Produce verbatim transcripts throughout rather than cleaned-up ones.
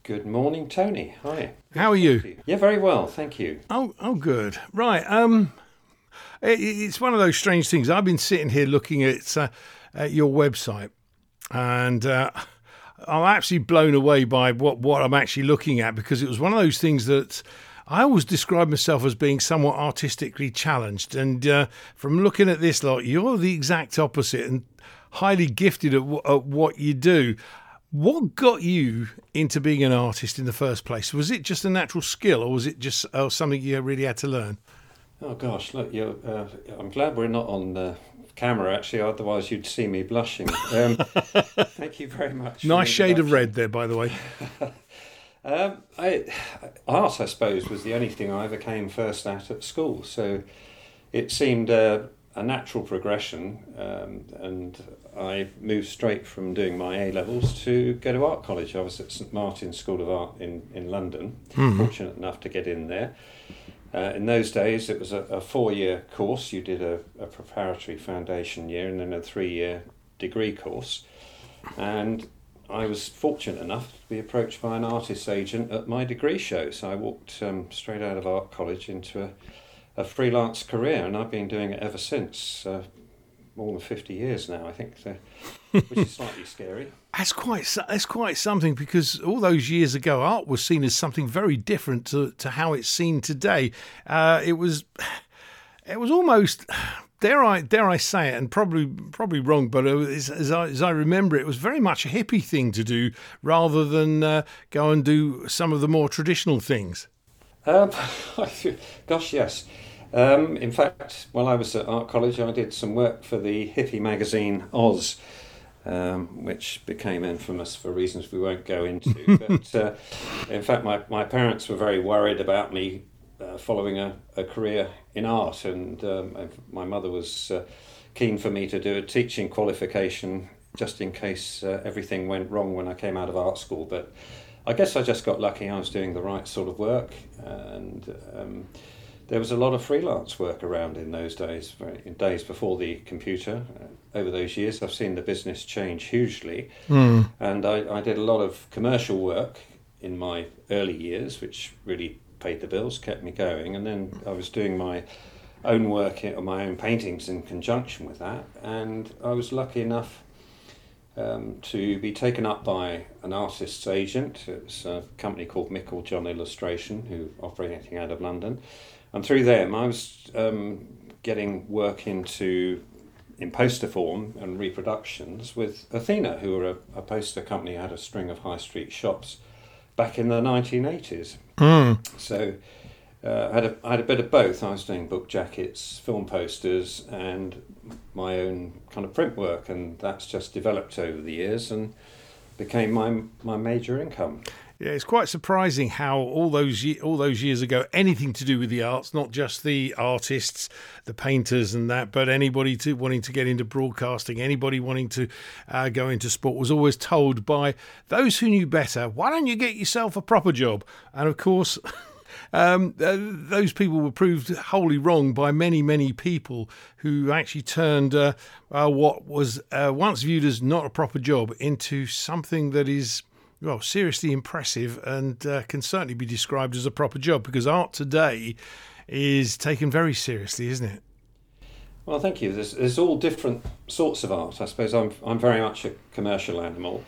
Good morning, Tony. Hi. How are you? Yeah, very well, thank you. Oh, oh, good. Right. Um, it, it's one of those strange things. I've been sitting here looking at, uh, at your website, and uh, I'm actually blown away by what, what I'm actually looking at, because it was one of those things that I always describe myself as being somewhat artistically challenged. And uh, from looking at this lot, you're the exact opposite and highly gifted at, w- at what you do. What got you into being an artist in the first place? Was it just a natural skill, or was it just uh, something you really had to learn? Oh gosh, look, you're, uh, I'm glad we're not on uh, camera, actually, otherwise you'd see me blushing. Um, thank you very much. Nice shade of red there, by the way. um, I, art, I suppose, was the only thing I ever came first at at school, so it seemed uh, a natural progression, um, and I moved straight from doing my A-levels to go to art college. I was at St Martin's School of Art in, in London, mm. fortunate enough to get in there. Uh, in those days, it was a, a four-year course. You did a, a preparatory foundation year and then a three-year degree course. And I was fortunate enough to be approached by an artist's agent at my degree show. So I walked um, straight out of art college into a, a freelance career, and I've been doing it ever since. Uh, more than fifty years now, I think, so, which is slightly scary. That's quite that's quite something, because all those years ago, art was seen as something very different to, to how it's seen today. Uh, it was it was almost, dare I dare I say it, and probably probably wrong, but as, as, I, as I remember, it was very much a hippie thing to do rather than uh, go and do some of the more traditional things. Um, gosh, yes. Um, in fact, while I was at art college, I did some work for the hippie magazine Oz, um, which became infamous for reasons we won't go into. But uh, in fact, my, my parents were very worried about me uh, following a, a career in art, and um, my mother was uh, keen for me to do a teaching qualification just in case uh, everything went wrong when I came out of art school. But I guess I just got lucky. I was doing the right sort of work, and um, there was a lot of freelance work around in those days, in days before the computer. Over those years, I've seen the business change hugely. Mm. And I, I did a lot of commercial work in my early years, which really paid the bills, kept me going. And then I was doing my own work, or my own paintings in conjunction with that. And I was lucky enough um, to be taken up by an artist's agent. It was a company called Mickle John Illustration, who operating out of London. And through them, I was um, getting work into in poster form and reproductions with Athena, who were a, a poster company who had a string of high street shops back in the nineteen eighties. Mm. So uh, I, had a, I had a bit of both. I was doing book jackets, film posters, and my own kind of print work, and that's just developed over the years and became my my major income. Yeah, it's quite surprising how all those all those years ago, anything to do with the arts, not just the artists, the painters and that, but anybody to wanting to get into broadcasting, anybody wanting to uh, go into sport, was always told by those who knew better, why don't you get yourself a proper job? And of course, um, uh, those people were proved wholly wrong by many, many people who actually turned uh, uh, what was uh, once viewed as not a proper job into something that is, well, seriously impressive, and uh, can certainly be described as a proper job, because art today is taken very seriously, isn't it? Well, thank you. There's, there's all different sorts of art. I suppose I'm I'm very much a commercial animal.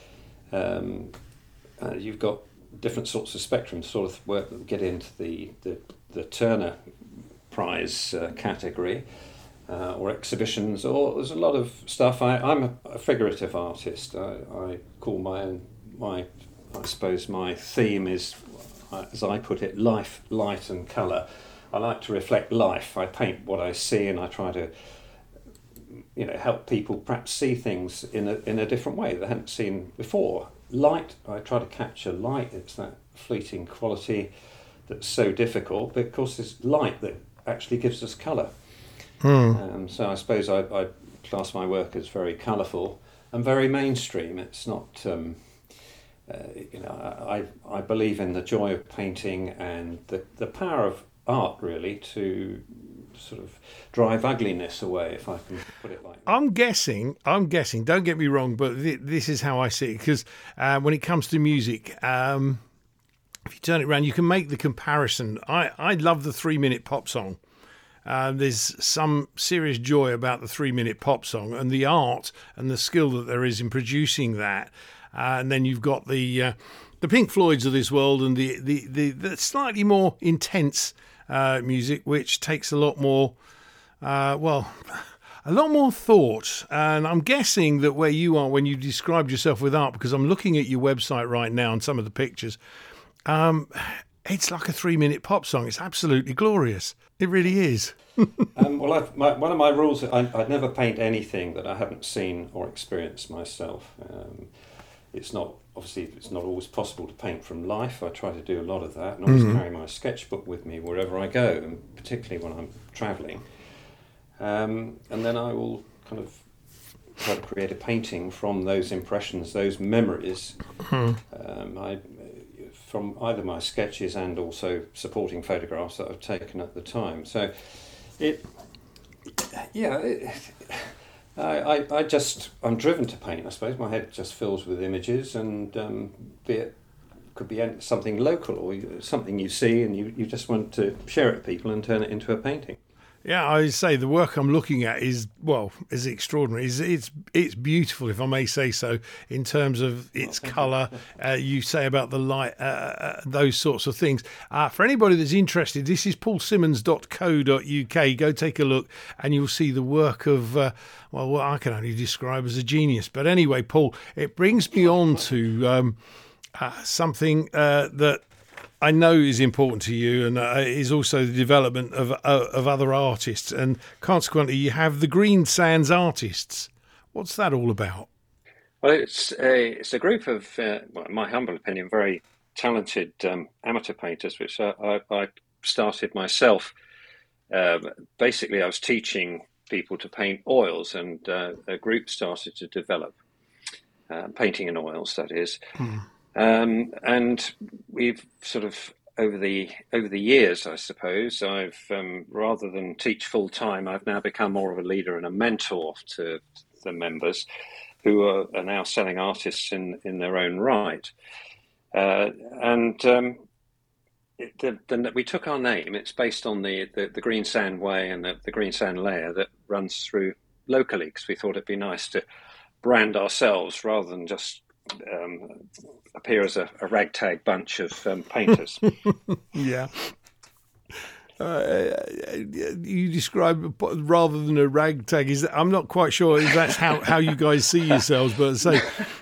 Um, uh, you've got different sorts of spectrum, sort of work that get into the the, the Turner Prize uh, category, uh, or exhibitions, or there's a lot of stuff. I, I'm a, a figurative artist. I, I call my own My, I suppose my theme is, as I put it, life, light and colour. I like to reflect life. I paint what I see, and I try to, you know, help people perhaps see things in a in a different way they hadn't seen before. Light, I try to capture light. It's that fleeting quality that's so difficult, but of course it's light that actually gives us colour. Mm. Um, so I suppose I, I class my work as very colourful and very mainstream. It's not... Um, Uh, you know, I I believe in the joy of painting and the, the power of art, really, to sort of drive ugliness away, if I can put it like that. I'm guessing, I'm guessing, don't get me wrong, but th- this is how I see it, because uh, when it comes to music, um, if you turn it around, you can make the comparison. I, I love the three-minute pop song. Uh, there's some serious joy about the three-minute pop song and the art and the skill that there is in producing that. Uh, and then you've got the uh, the Pink Floyds of this world and the, the, the, the slightly more intense uh, music, which takes a lot more, uh, well... a lot more thought, and I'm guessing that where you are when you described yourself with art, because I'm looking at your website right now and some of the pictures, um, it's like a three-minute pop song. It's absolutely glorious. It really is. um, well, I've, my, one of my rules, I, I'd never paint anything that I haven't seen or experienced myself. Um, it's not, obviously, it's not always possible to paint from life. I try to do a lot of that, and always mm-hmm. carry my sketchbook with me wherever I go, and particularly when I'm travelling. Um, and then I will kind of try to create a painting from those impressions, those memories, mm-hmm. um, I, from either my sketches and also supporting photographs that I've taken at the time. So, it, yeah, it, I, I, I just, I'm driven to paint, I suppose. My head just fills with images, and um, be it could be something local or something you see and you, you just want to share it with people and turn it into a painting. Yeah, I say the work I'm looking at is, well, is extraordinary. It's it's, it's beautiful, if I may say so, in terms of its oh, colour. Uh, you say about the light, uh, uh, those sorts of things. Uh, for anybody that's interested, this is paul simmons dot co dot uk. Go take a look and you'll see the work of, uh, well, what I can only describe as a genius. But anyway, Paul, it brings me on to um, uh, something uh, that I know is important to you, and uh, is also the development of uh, of other artists, and consequently you have the Green Sands Artists. What's that all about? Well, it's a, it's a group of, uh, well, in my humble opinion, very talented um, amateur painters, which I, I, I started myself. Uh, basically, I was teaching people to paint oils, and uh, a group started to develop, uh, painting in oils, that is. Hmm. Um, and we've sort of over the over the years, I suppose, I've um, rather than teach full time, I've now become more of a leader and a mentor to the members, who are, are now selling artists in, in their own right. Uh, and um, it, the, the, we took our name. It's based on the, the, the Green Sand Way and the, the Green Sand layer that runs through locally, because we thought it'd be nice to brand ourselves rather than just Um, appear as a, a ragtag bunch of um, painters. Yeah. Uh, you describe rather than a ragtag. Is that, I'm not quite sure if that's how, how you guys see yourselves, but say,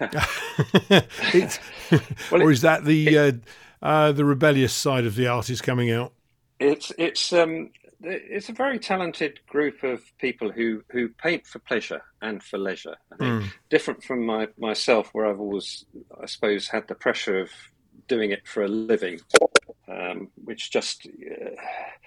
it's, well, or is that the it, uh, uh, the rebellious side of the artist coming out? It's it's um it's a very talented group of people who, who paint for pleasure and for leisure. I think mm. different from my, myself, where I've always, I suppose, had the pressure of doing it for a living, um, which just uh,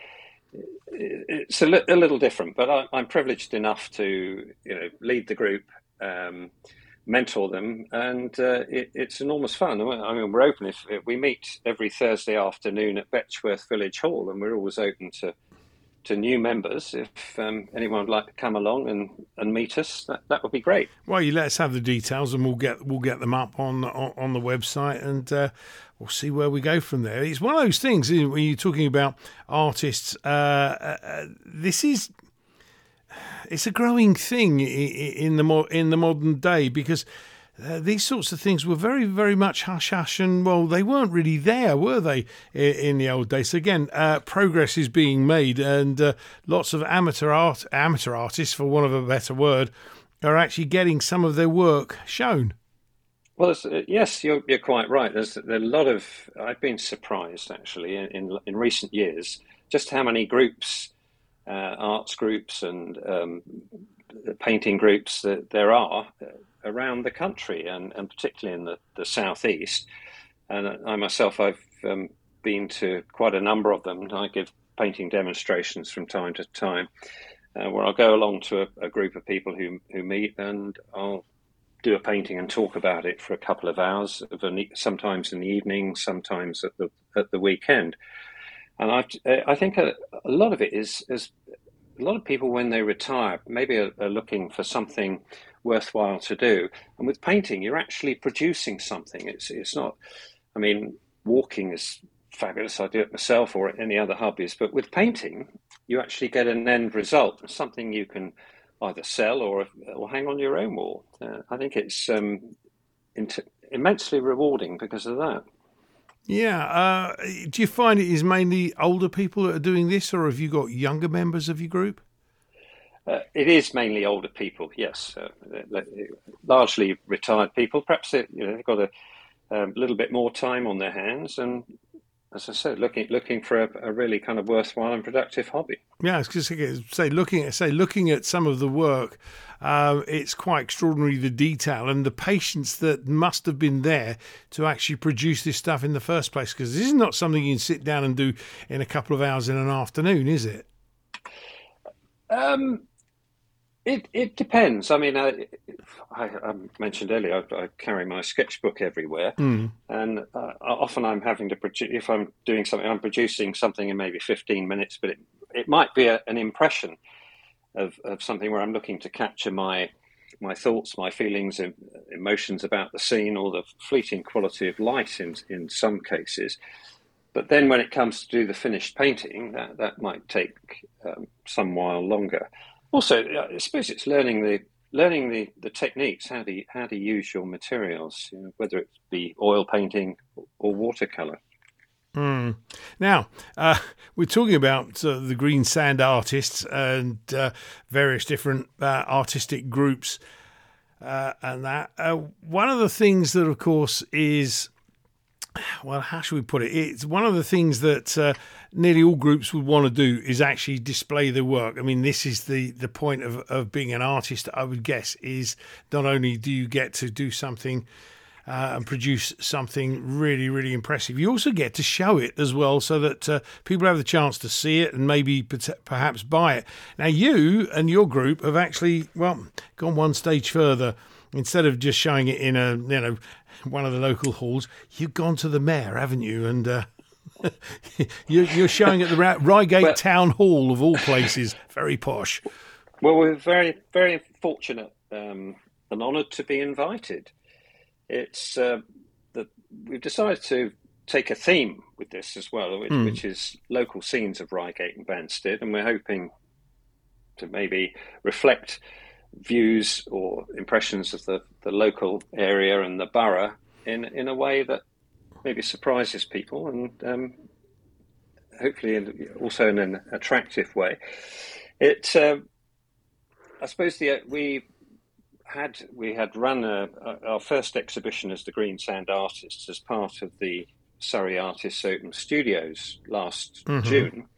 it's a, li- a little different. But I, I'm privileged enough to, you know, lead the group, um, mentor them, and uh, it, it's enormous fun. I mean, we're open. If, if we meet every Thursday afternoon at Betchworth Village Hall, and we're always open to. to new members. If um, anyone would like to come along and, and meet us, that, that would be great. Well, you let us have the details, and we'll get we'll get them up on on, on the website, and uh, we'll see where we go from there. It's one of those things, isn't it, when you're talking about artists. Uh, uh, this is it's a growing thing in the mo- in the modern day, because Uh, these sorts of things were very, very much hush-hush, and, well, they weren't really there, were they, in, in the old days? So, again, uh, progress is being made, and uh, lots of amateur art, amateur artists, for want of a better word, are actually getting some of their work shown. Well, uh, yes, you're, you're quite right. There's, there's a lot of... I've been surprised, actually, in, in, in recent years, just how many groups, uh, arts groups and um, painting groups that there are around the country, and, and particularly in the, the southeast. And I myself, I've um, been to quite a number of them. I give painting demonstrations from time to time, uh, where I'll go along to a, a group of people who who meet, and I'll do a painting and talk about it for a couple of hours, sometimes in the evening, sometimes at the at the weekend. And I I think a, a lot of it is is a lot of people when they retire maybe are, are looking for something worthwhile to do. And with painting, you're actually producing something. It's it's not, I mean, walking is fabulous. I do it myself or any other hobbies. But with painting, you actually get an end result, something you can either sell or or hang on your own wall. Uh, I think it's um, int- immensely rewarding because of that. Yeah. Uh, do you find it is mainly older people that are doing this, or have you got younger members of your group? Uh, it is mainly older people, yes. Uh, largely retired people. Perhaps they, you know, they've got a um, little bit more time on their hands, and as I said, looking looking for a, a really kind of worthwhile and productive hobby. Yeah, I was just going to say looking at say looking at some of the work, uh, it's quite extraordinary, the detail and the patience that must have been there to actually produce this stuff in the first place. Because this is not something you can sit down and do in a couple of hours in an afternoon, is it? Um, it it depends. I mean, I, I, I mentioned earlier I, I carry my sketchbook everywhere, Mm. and uh, often I'm having to produce. If I'm doing something, I'm producing something in maybe fifteen minutes, but it it might be a, an impression of, of something where I'm looking to capture my my thoughts, my feelings, and emotions about the scene, or the fleeting quality of light in in some cases. But then when it comes to do the finished painting, that, that might take um, some while longer. Also, I suppose it's learning the learning the, the techniques, how to how to use your materials, you know, whether it be oil painting or watercolour. Mm. Now, uh, we're talking about uh, the Green Sand artists and uh, various different uh, artistic groups uh, and that. Uh, one of the things that, of course, is, well, how should we put it? It's one of the things that uh, nearly all groups would want to do is actually display their work. I mean, this is the, the point of, of being an artist, I would guess, is not only do you get to do something Uh, and produce something really, really impressive, you also get to show it as well so that uh, people have the chance to see it and maybe perhaps buy it. Now, you and your group have actually, well, gone one stage further. Instead of just showing it in a, you know, one of the local halls, you've gone to the mayor, haven't you? And uh, you're, you're showing at the Reigate well, Town Hall, of all places. Very posh. Well, we're very, very fortunate um, and honoured to be invited. It's uh, that we've decided to take a theme with this as well, which, mm. which is local scenes of Reigate and Banstead, and we're hoping to maybe reflect views or impressions of the, the local area and the borough in in a way that maybe surprises people and um, hopefully also in an attractive way. It, uh, I suppose, the we. Had we had run a, a, our first exhibition as the Green Sand Artists as part of the Surrey Artists Open Studios last mm-hmm. June,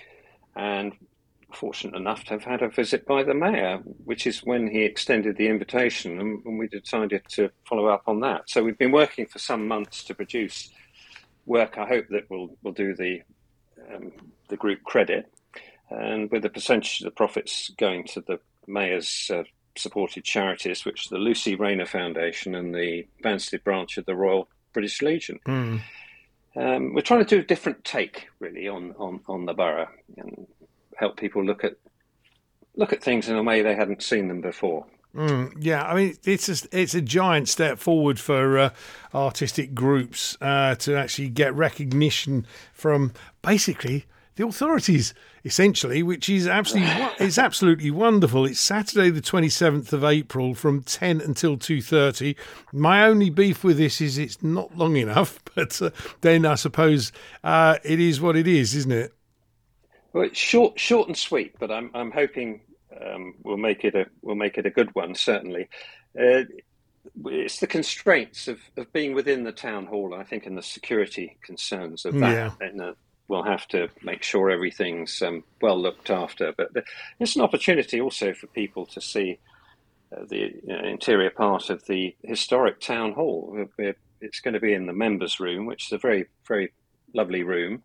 and fortunate enough to have had a visit by the mayor, which is when he extended the invitation, and, and we decided to follow up on that. So we've been working for some months to produce work. I hope that will will do the um, the group credit, and with the percentage of the profits going to the mayor's Uh, supported charities, which are the Lucy Rayner Foundation and the Banstead branch of the Royal British Legion. Mm. Um, we're trying to do a different take, really, on, on, on the borough and help people look at look at things in a way they hadn't seen them before. Mm, yeah, I mean, it's a, it's a giant step forward for uh, artistic groups uh, to actually get recognition from basically the authorities, essentially, which is absolutely it's absolutely wonderful. It's Saturday, the twenty-seventh of April, from ten until two thirty. My only beef with this is it's not long enough, but uh, then I suppose uh, it is what it is, isn't it? Well, it's short, short and sweet, but I'm I'm hoping um, we'll make it a we'll make it a good one. Certainly, uh, it's the constraints of, of being within the town hall, I think, and the security concerns of that. Yeah. And, uh, we'll have to make sure everything's um, well looked after. But it's an opportunity also for people to see uh, the you know, interior part of the historic town hall. It's going to be in the members' room, which is a very, very lovely room.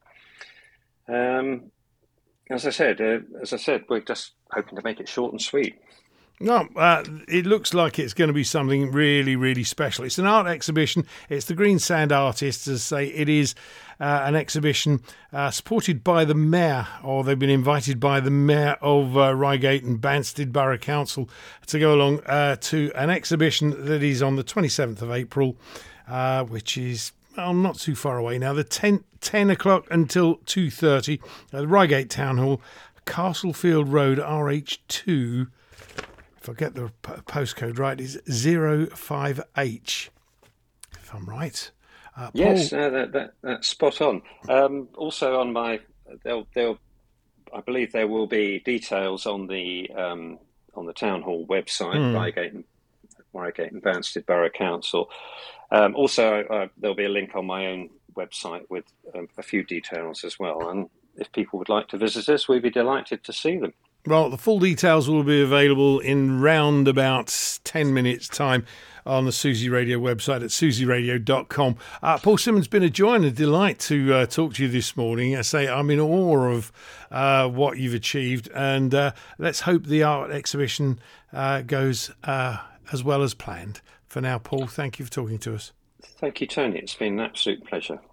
Um, as I said, uh, as I said, we're just hoping to make it short and sweet. No, uh, it looks like it's going to be something really, really special. It's an art exhibition. It's the Green Sand Artists, as I say. It is uh, an exhibition uh, supported by the Mayor, or they've been invited by the Mayor of uh, Reigate and Banstead Borough Council to go along uh, to an exhibition that is on the twenty-seventh of April, uh, which is well, not too far away now. The ten, ten o'clock until two thirty at the Reigate Town Hall, Castlefield Road, R H two. If I get the postcode right, is zero five H, if I'm right. Uh, yes, uh, that, that, that's spot on. Um, also on my, they'll, they'll, I believe there will be details on the um, on the town hall website, mm. Reigate and Reigate and Banstead Borough Council. Um, also, uh, there'll be a link on my own website with um, a few details as well. And if people would like to visit us, we'd be delighted to see them. Well, the full details will be available in round about ten minutes' time on the Susie Radio website at susie radio dot com. Uh, Paul Simmons, been a joy and a delight to uh, talk to you this morning. I say I'm in awe of uh, what you've achieved, and uh, let's hope the art exhibition uh, goes uh, as well as planned. For now, Paul, thank you for talking to us. Thank you, Tony. It's been an absolute pleasure.